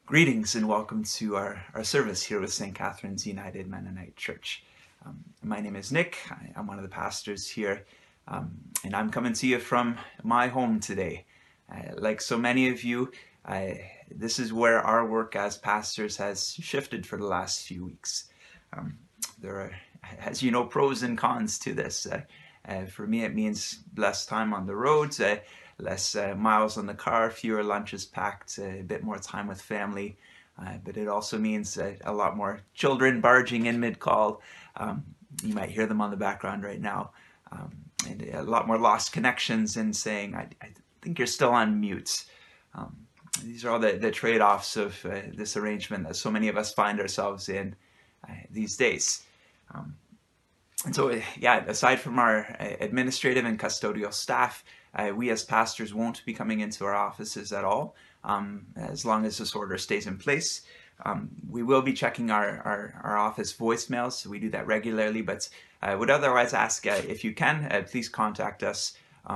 Greetings and welcome to our service here with St. Catherine's United Mennonite Church. My name is Nick. I'm one of the pastors here, and I'm coming to you from my home today. Like so many of you, this is where our work as pastors has shifted for the last few weeks. There are, as you know, pros and cons to this. For me, it means less time on the roads, less miles on the car, fewer lunches packed, a bit more time with family. But it also means a lot more children barging in mid-call. You might hear them on the background right now. And a lot more lost connections and saying, I think you're still on mute. These are all the trade-offs of this arrangement that so many of us find ourselves in these days. And so, aside from our administrative and custodial staff, we as pastors won't be coming into our offices at all, as long as this order stays in place. We will be checking our office voicemails, so we do that regularly, but I would otherwise ask if you can, please contact us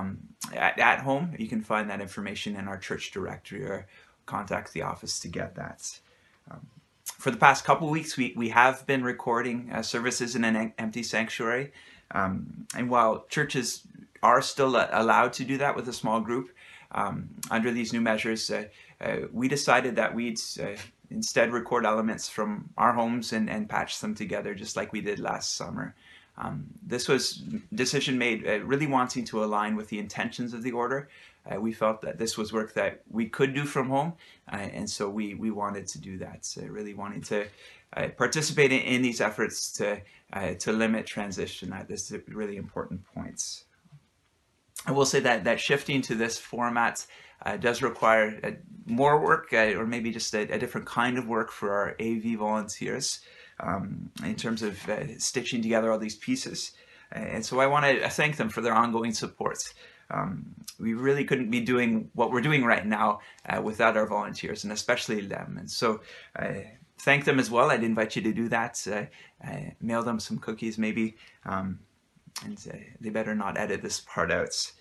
at home. You can find that information in our church directory or contact the office to get that. For the past couple of weeks, we have been recording services in an empty sanctuary. And while churches are still allowed to do that with a small group, under these new measures, we decided that we'd instead record elements from our homes and patch them together just like we did last summer. This was a decision made really wanting to align with the intentions of the order. We felt that this was work that we could do from home, and so we wanted to do that. So really wanting to participate in these efforts to limit transition at this really important points. I will say that shifting to this format does require more work, or maybe just a different kind of work for our AV volunteers in terms of stitching together all these pieces. And so I want to thank them for their ongoing support. We really couldn't be doing what we're doing right now without our volunteers, and especially them. And so thank them as well. I'd invite you to do that. Mail them some cookies maybe, and they better not edit this part out.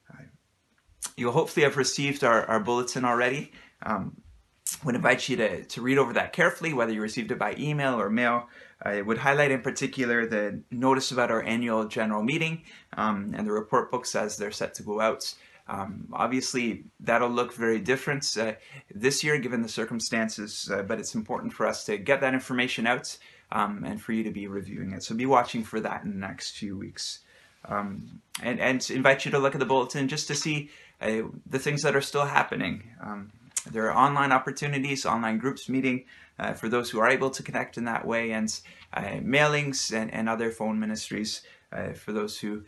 You'll hopefully have received our bulletin already. Would invite you to read over that carefully, whether you received it by email or mail. I would highlight in particular the notice about our annual general meeting and the report books as they're set to go out. Obviously, that'll look very different this year given the circumstances, but it's important for us to get that information out and for you to be reviewing it. So be watching for that in the next few weeks. And invite you to look at the bulletin just to see the things that are still happening. There are online opportunities, online groups meeting for those who are able to connect in that way, and mailings and other phone ministries for those who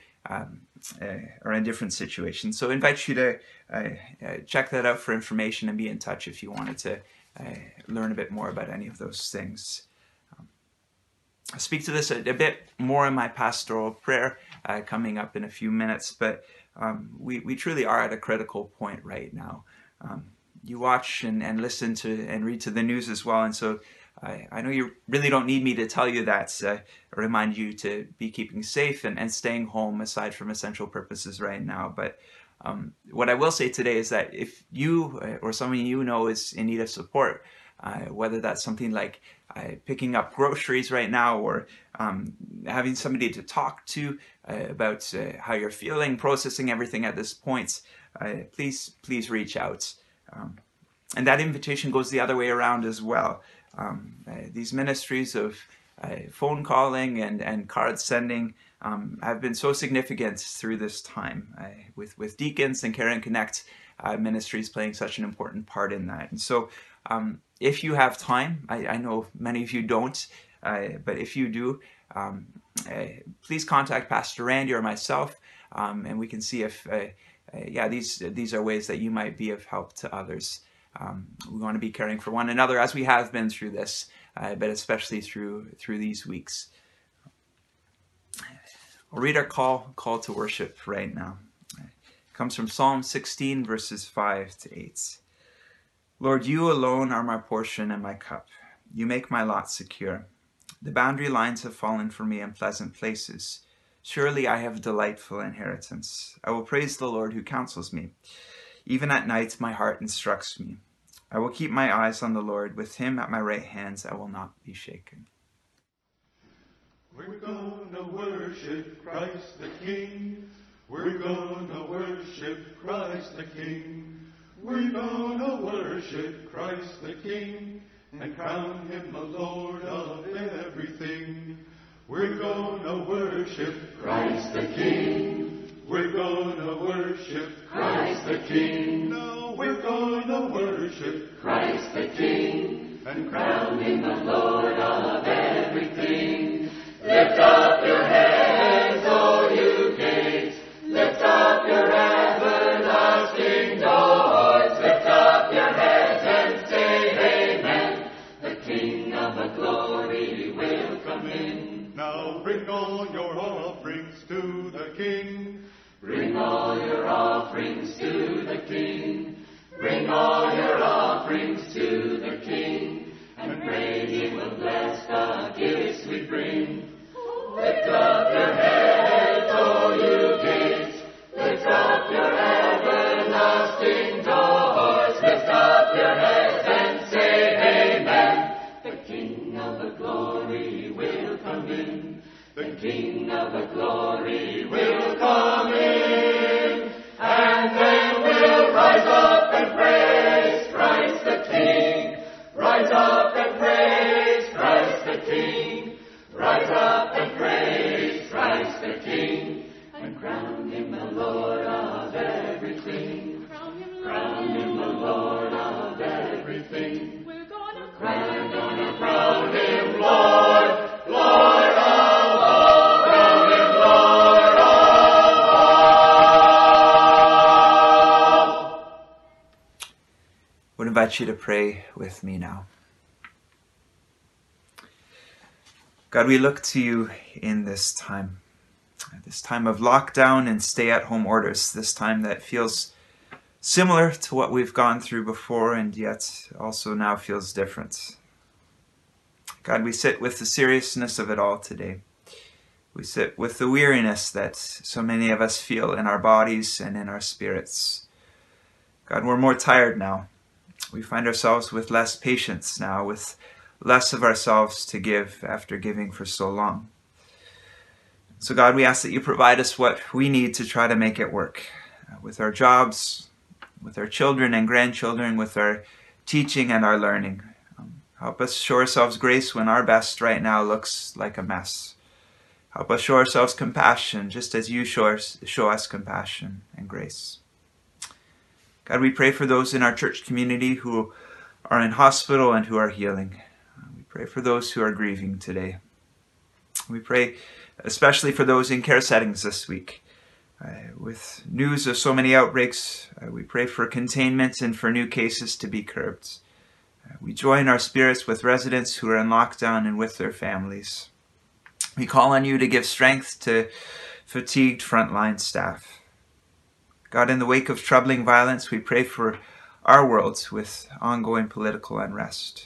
are in different situations. So I invite you to check that out for information and be in touch if you wanted to learn a bit more about any of those things. I'll speak to this a bit more in my pastoral prayer coming up in a few minutes, but we truly are at a critical point right now. You watch and listen to and read to the news as well, and so I know you really don't need me to tell you that. Remind you to be keeping safe and staying home aside from essential purposes right now. But what I will say today is that if you or someone you know is in need of support, whether that's something like picking up groceries right now or having somebody to talk to about how you're feeling, processing everything at this point, please reach out. And that invitation goes the other way around as well. These ministries of phone calling and card sending have been so significant through this time, with Deacons and Care and Connect ministries playing such an important part in that. And so if you have time, I know many of you don't, but if you do, please contact Pastor Randy or myself, and we can see if these are ways that you might be of help to others. We want to be caring for one another as we have been through this, but especially through these weeks. We'll read our call to worship right now. It comes from Psalm 16, verses 5 to 8. Lord, you alone are my portion and my cup. You make my lot secure. The boundary lines have fallen for me in pleasant places. Surely I have a delightful inheritance. I will praise the Lord who counsels me. Even at night my heart instructs me. I will keep my eyes on the Lord. With him at my right hand, I will not be shaken. We're gonna worship Christ the King. We're gonna worship Christ the King. We're gonna worship Christ the King and crown him the Lord of everything. We're gonna worship Christ the King. We're gonna worship Christ the King. No, we're gonna worship Christ the King and crown him the Lord of everything. Lift up your heads, all you gates. Lift up your everlasting doors. Lift up your heads and say amen. The King of the glory will come in. Now bring all your offerings to the King. Bring all your offerings to the King. Bring all your offerings to the King. And pray he will bless the gifts we bring. Lift up your heads, all you gates. Lift up your everlasting doors. Lift up your heads and say amen. The King of the glory will come in. The King of the glory will come in. And then we'll rise up and praise Christ the King. Rise up and praise Christ the King. Rise up and praise Christ the King, and crown him the Lord of everything. Crown him the Lord of everything. We're gonna crown him Lord, Lord of all. Crown him Lord of all. I would invite you to pray with me now. God, we look to you in this time of lockdown and stay-at-home orders, this time that feels similar to what we've gone through before and yet also now feels different. God, we sit with the seriousness of it all today. We sit with the weariness that so many of us feel in our bodies and in our spirits. God, we're more tired now. We find ourselves with less patience now, with less of ourselves to give after giving for so long. So God, we ask that you provide us what we need to try to make it work with our jobs, with our children and grandchildren, with our teaching and our learning. Help us show ourselves grace when our best right now looks like a mess. Help us show ourselves compassion just as you show us compassion and grace. God, we pray for those in our church community who are in hospital and who are healing. Pray for those who are grieving today. We pray especially for those in care settings this week. With news of so many outbreaks, we pray for containment and for new cases to be curbed. We join our spirits with residents who are in lockdown and with their families. We call on you to give strength to fatigued frontline staff. God, in the wake of troubling violence, we pray for our world with ongoing political unrest.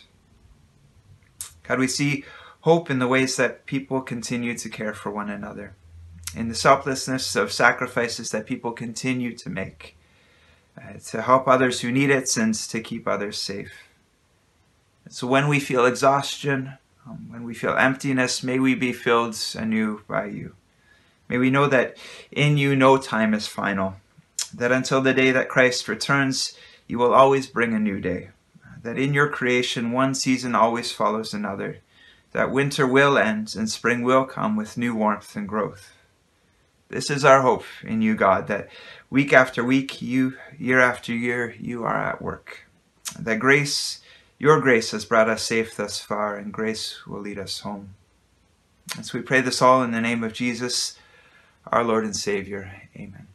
God, we see hope in the ways that people continue to care for one another, in the selflessness of sacrifices that people continue to make to help others who need it and to keep others safe. So when we feel exhaustion, when we feel emptiness, may we be filled anew by you. May we know that in you no time is final, that until the day that Christ returns, you will always bring a new day. That in your creation, one season always follows another, that winter will end and spring will come with new warmth and growth. This is our hope in you, God, that week after week, year after year, you are at work. That your grace has brought us safe thus far, and grace will lead us home. And so we pray this all in the name of Jesus, our Lord and Savior. Amen.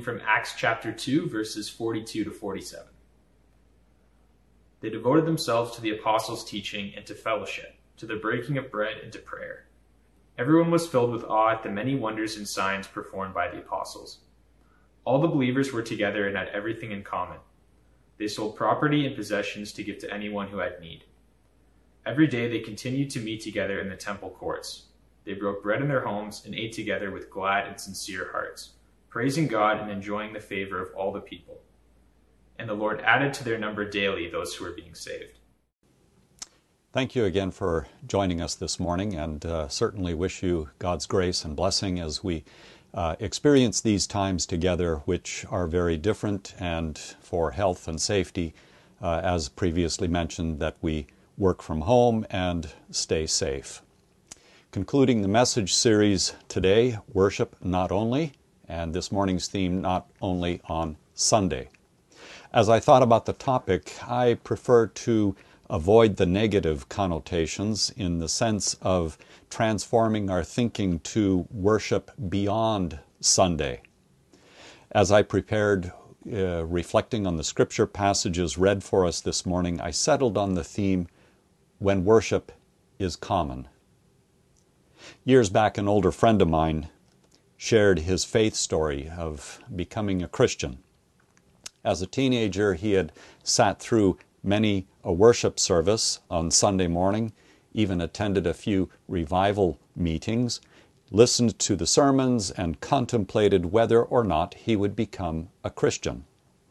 reading from Acts chapter 2, verses 42 to 47. They devoted themselves to the apostles' teaching and to fellowship, to the breaking of bread and to prayer. Everyone was filled with awe at the many wonders and signs performed by the apostles. All the believers were together and had everything in common. They sold property and possessions to give to anyone who had need. Every day they continued to meet together in the temple courts. They broke bread in their homes and ate together with glad and sincere hearts, praising God and enjoying the favor of all the people. And the Lord added to their number daily those who were being saved. Thank you again for joining us this morning, and certainly wish you God's grace and blessing as we experience these times together, which are very different, and for health and safety, as previously mentioned, that we work from home and stay safe. Concluding the message series today, Worship Not Only, and this morning's theme, Not Only on Sunday. As I thought about the topic, I prefer to avoid the negative connotations in the sense of transforming our thinking to worship beyond Sunday. As I prepared, reflecting on the scripture passages read for us this morning, I settled on the theme, when worship is common. Years back, an older friend of mine shared his faith story of becoming a Christian. As a teenager, he had sat through many a worship service on Sunday morning, even attended a few revival meetings, listened to the sermons, and contemplated whether or not he would become a Christian.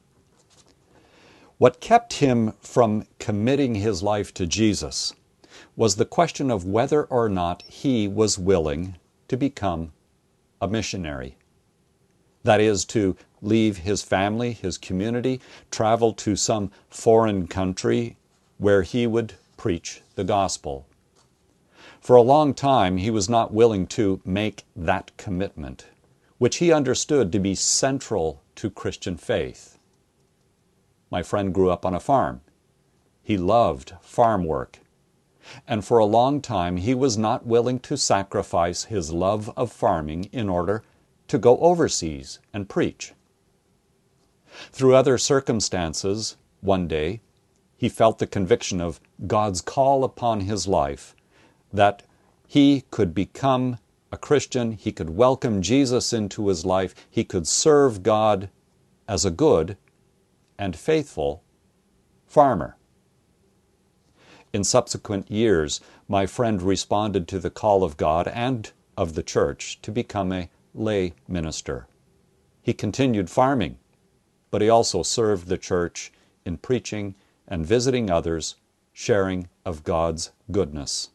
What kept him from committing his life to Jesus was the question of whether or not he was willing to become a missionary. That is, to leave his family, his community, travel to some foreign country where he would preach the gospel. For a long time, he was not willing to make that commitment, which he understood to be central to Christian faith. My friend grew up on a farm. He loved farm work. And for a long time, he was not willing to sacrifice his love of farming in order to go overseas and preach. Through other circumstances, one day, he felt the conviction of God's call upon his life that he could become a Christian, he could welcome Jesus into his life, he could serve God as a good and faithful farmer. In subsequent years, my friend responded to the call of God and of the church to become a lay minister. He continued farming, but he also served the church in preaching and visiting others, sharing of God's goodness.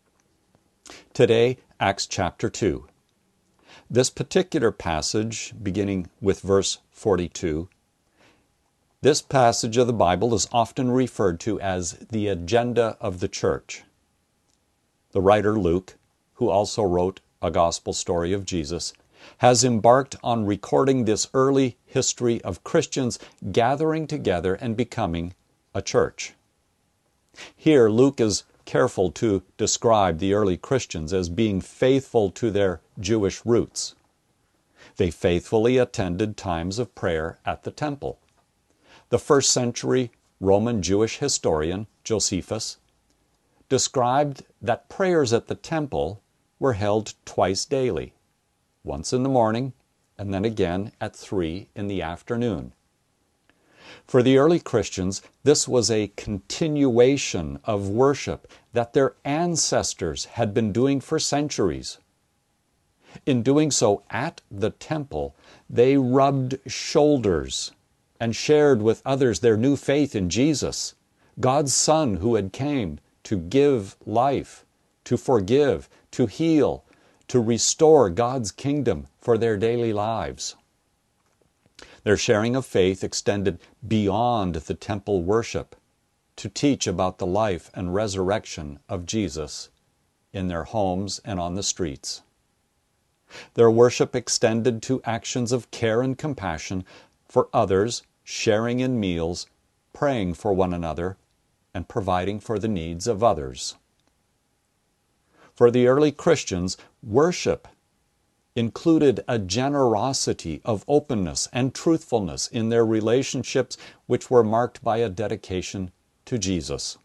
Today, Acts chapter 2. This particular passage, beginning with verse 42, this passage of the Bible is often referred to as the agenda of the church. The writer Luke, who also wrote a gospel story of Jesus, has embarked on recording this early history of Christians gathering together and becoming a church. Here, Luke is careful to describe the early Christians as being faithful to their Jewish roots. They faithfully attended times of prayer at the temple. The first century Roman Jewish historian, Josephus, described that prayers at the temple were held twice daily, once in the morning and then again at 3 in the afternoon. For the early Christians, this was a continuation of worship that their ancestors had been doing for centuries. In doing so at the temple, they rubbed shoulders and shared with others their new faith in Jesus, God's Son who had came to give life, to forgive, to heal, to restore God's kingdom for their daily lives. Their sharing of faith extended beyond the temple worship to teach about the life and resurrection of Jesus in their homes and on the streets. Their worship extended to actions of care and compassion for others, sharing in meals, praying for one another, and providing for the needs of others. For the early Christians, worship included a generosity of openness and truthfulness in their relationships, which were marked by a dedication to Jesus.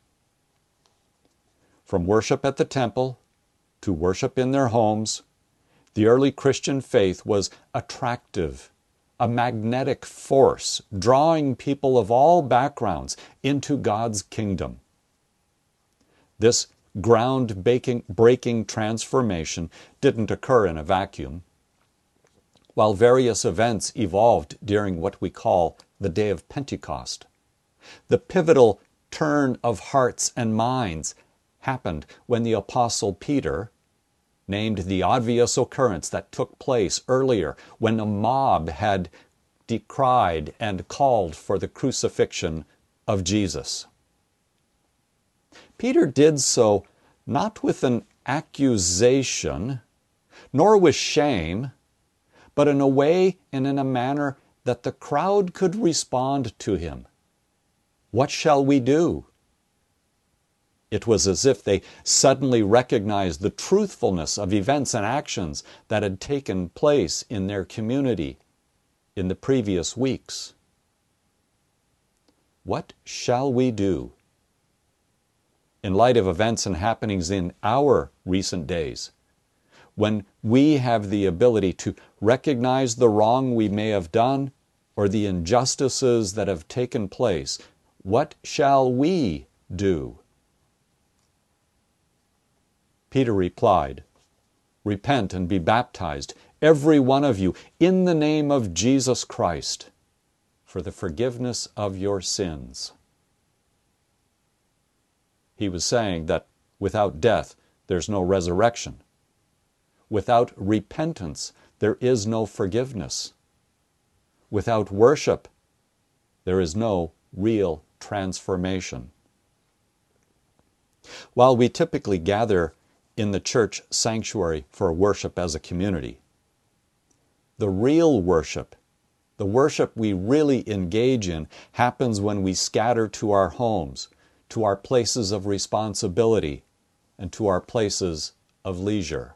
From worship at the temple to worship in their homes, the early Christian faith was attractive, a magnetic force, drawing people of all backgrounds into God's kingdom. This ground-breaking transformation didn't occur in a vacuum. While various events evolved during what we call the Day of Pentecost, the pivotal turn of hearts and minds happened when the Apostle Peter named the obvious occurrence that took place earlier when a mob had decried and called for the crucifixion of Jesus. Peter did so not with an accusation, nor with shame, but in a way and in a manner that the crowd could respond to him. What shall we do? It was as if they suddenly recognized the truthfulness of events and actions that had taken place in their community in the previous weeks. What shall we do? In light of events and happenings in our recent days, when we have the ability to recognize the wrong we may have done or the injustices that have taken place, what shall we do? Peter replied, "Repent and be baptized, every one of you, in the name of Jesus Christ, for the forgiveness of your sins." He was saying that without death, there's no resurrection. Without repentance, there is no forgiveness. Without worship, there is no real transformation. While we typically gather in the church sanctuary for worship as a community, the real worship, the worship we really engage in, happens when we scatter to our homes, to our places of responsibility, and to our places of leisure.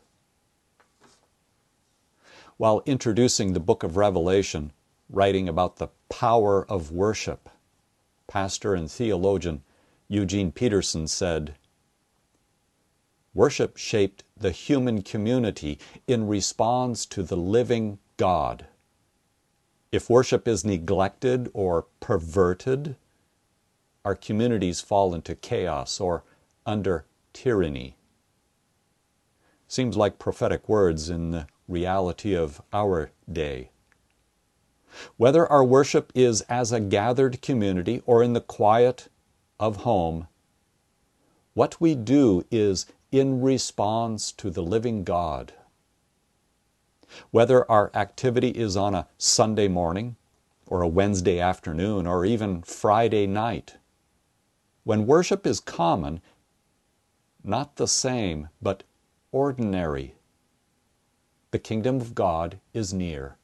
While introducing the book of Revelation, writing about the power of worship, pastor and theologian Eugene Peterson said, "Worship shaped the human community in response to the living God. If worship is neglected or perverted, our communities fall into chaos or under tyranny." Seems like prophetic words in the reality of our day. Whether our worship is as a gathered community or in the quiet of home, what we do is in response to the living God. Whether our activity is on a Sunday morning or a Wednesday afternoon or even Friday night, when worship is common, not the same, but ordinary, the kingdom of God is near.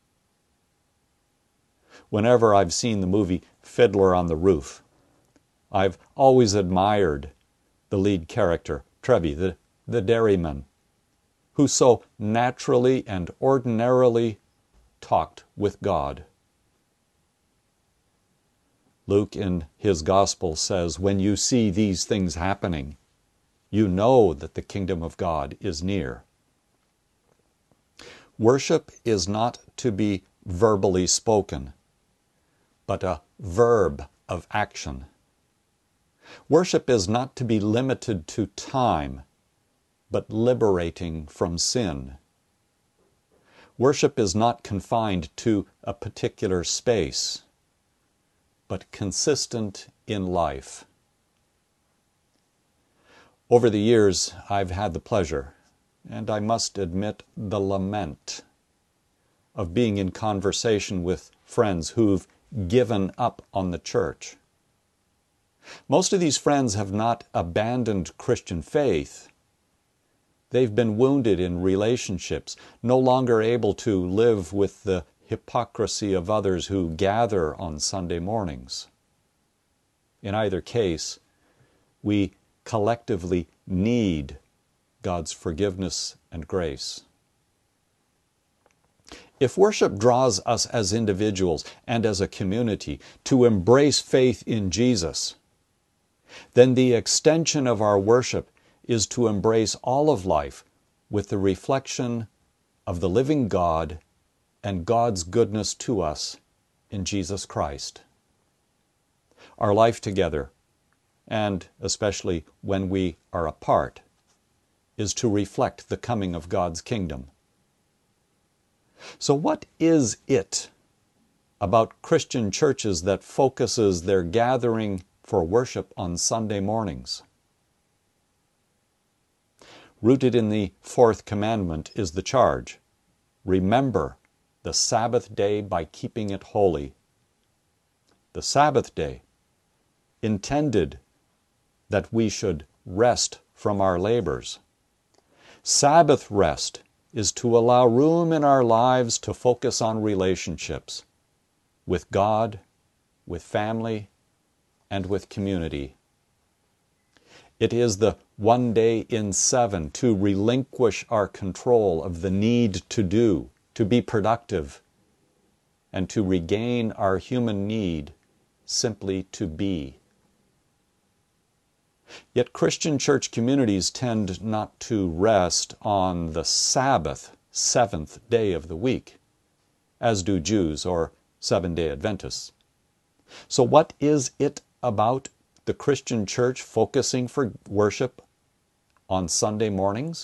Whenever I've seen the movie Fiddler on the Roof, I've always admired the lead character, Trevi, the dairyman, who so naturally and ordinarily talked with God. Luke in his gospel says, "When you see these things happening, you know that the kingdom of God is near." Worship is not to be verbally spoken, but a verb of action. Worship is not to be limited to time, but liberating from sin. Worship is not confined to a particular space, but consistent in life. Over the years, I've had the pleasure, and I must admit the lament, of being in conversation with friends who've given up on the church. Most of these friends have not abandoned Christian faith. They've been wounded in relationships, no longer able to live with the hypocrisy of others who gather on Sunday mornings. In either case, we collectively need God's forgiveness and grace. If worship draws us as individuals and as a community to embrace faith in Jesus, then the extension of our worship is to embrace all of life with the reflection of the living God and God's goodness to us in Jesus Christ. Our life together, and especially when we are apart, is to reflect the coming of God's kingdom. So what is it about Christian churches that focuses their gathering for worship on Sunday mornings? Rooted in the fourth commandment is the charge, remember the Sabbath day by keeping it holy. The Sabbath day, intended that we should rest from our labors. Sabbath rest is to allow room in our lives to focus on relationships with God, with family, and with community. It is the one day in 7 to relinquish our control of the need to do, to be productive, and to regain our human need simply to be. Yet Christian church communities tend not to rest on the Sabbath, 7th day of the week, as do Jews or Seventh-day Adventists. So what is it about the Christian church focusing for worship on Sunday mornings?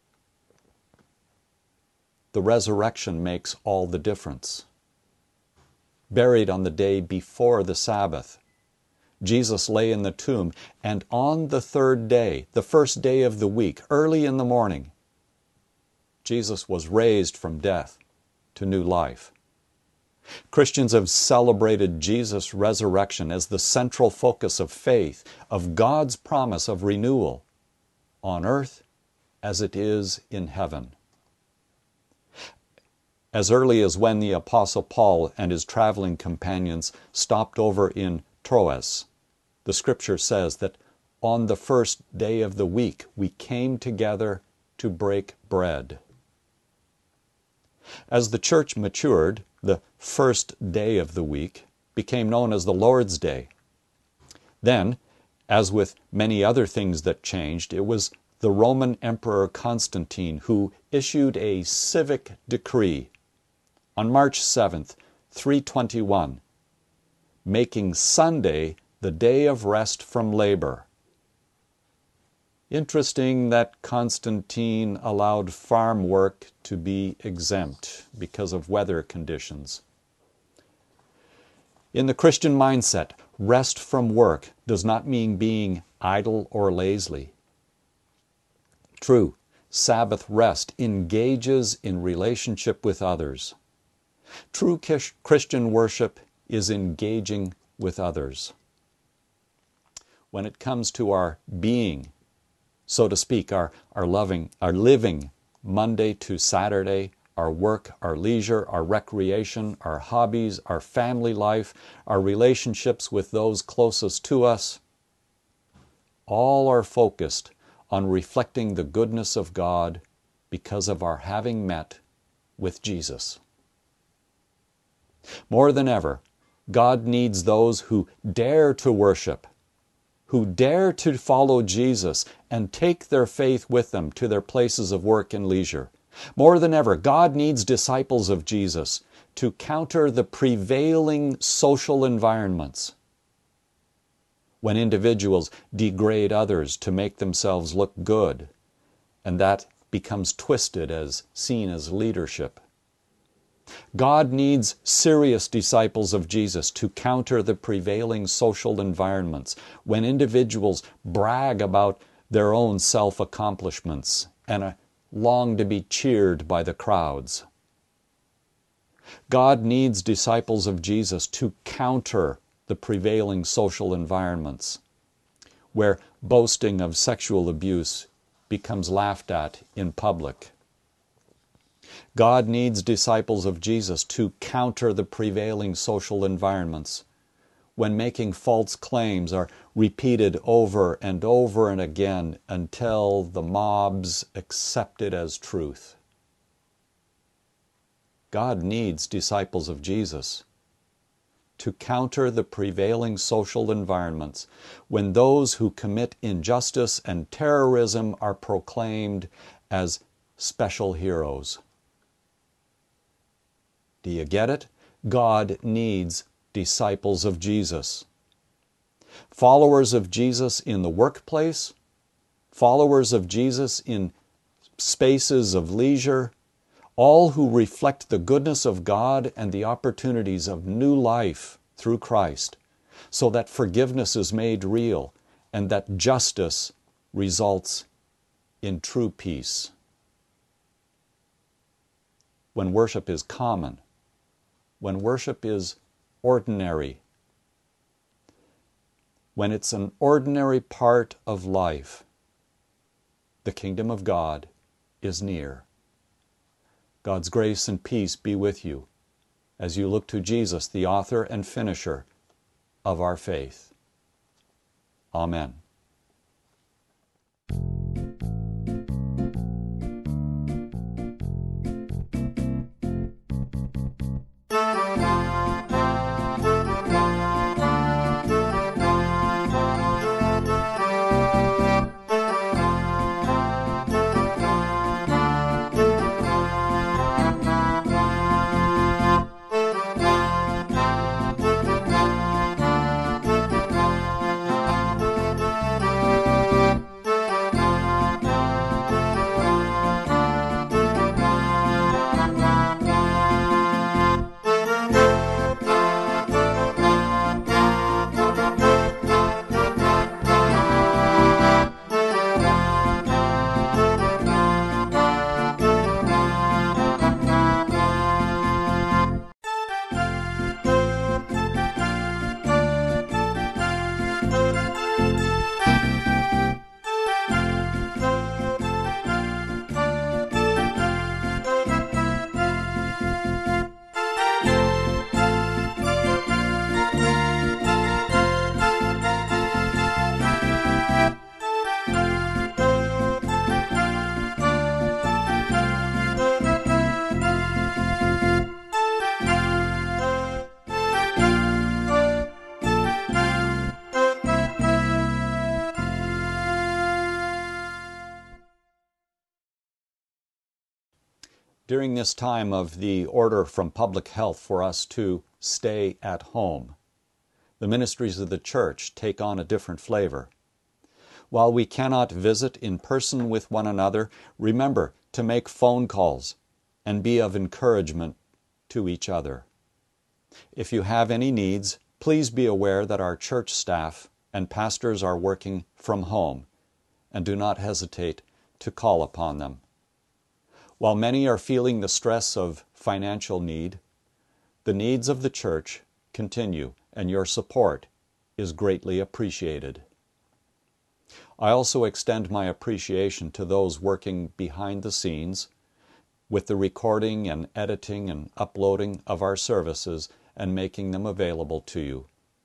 The resurrection makes all the difference. Buried on the day before the Sabbath, Jesus lay in the tomb, and on the third day, the first day of the week, early in the morning, Jesus was raised from death to new life. Christians have celebrated Jesus' resurrection as the central focus of faith, of God's promise of renewal on earth as it is in heaven. As early as when the Apostle Paul and his traveling companions stopped over in Troas, the Scripture says that on the first day of the week we came together to break bread. As the church matured, the first day of the week became known as the Lord's Day. Then, as with many other things that changed, it was the Roman Emperor Constantine who issued a civic decree on March 7th, 321, making Sunday the day of rest from labor. Interesting that Constantine allowed farm work to be exempt because of weather conditions. In the Christian mindset, rest from work does not mean being idle or lazy. True, Sabbath rest engages in relationship with others. True Christian worship is engaging with others. When it comes to our being, so to speak, our living Monday to Saturday, our work, our leisure, our recreation, our hobbies, our family life, our relationships with those closest to us, all are focused on reflecting the goodness of God because of our having met with Jesus. More than ever, God needs those who dare to worship, who dare to follow Jesus and take their faith with them to their places of work and leisure. More than ever, God needs disciples of Jesus to counter the prevailing social environments. When individuals degrade others to make themselves look good, and that becomes twisted as seen as leadership. God needs serious disciples of Jesus to counter the prevailing social environments when individuals brag about their own self-accomplishments and long to be cheered by the crowds. God needs disciples of Jesus to counter the prevailing social environments where boasting of sexual abuse becomes laughed at in public. God needs disciples of Jesus to counter the prevailing social environments when making false claims are repeated over and over and again until the mobs accept it as truth. God needs disciples of Jesus to counter the prevailing social environments when those who commit injustice and terrorism are proclaimed as special heroes. Do you get it? God needs disciples of Jesus. Followers of Jesus in the workplace, followers of Jesus in spaces of leisure, all who reflect the goodness of God and the opportunities of new life through Christ, so that forgiveness is made real and that justice results in true peace. When worship is common, when worship is ordinary, when it's an ordinary part of life, the kingdom of God is near. God's grace and peace be with you as you look to Jesus, the author and finisher of our faith. Amen. During this time of the order from public health for us to stay at home, the ministries of the church take on a different flavor. While we cannot visit in person with one another, remember to make phone calls and be of encouragement to each other. If you have any needs, please be aware that our church staff and pastors are working from home, and do not hesitate to call upon them. While many are feeling the stress of financial need, the needs of the church continue, and your support is greatly appreciated. I also extend my appreciation to those working behind the scenes with the recording and editing and uploading of our services and making them available to you.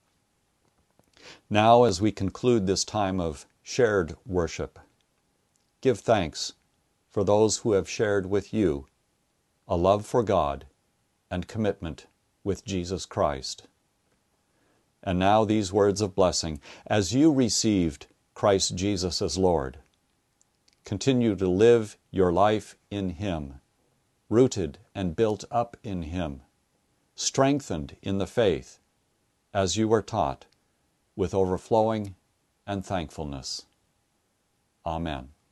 Now, as we conclude this time of shared worship, give thanks for those who have shared with you a love for God and commitment with Jesus Christ. And now these words of blessing: as you received Christ Jesus as Lord, continue to live your life in Him, rooted and built up in Him, strengthened in the faith, as you were taught, with overflowing and thankfulness. Amen.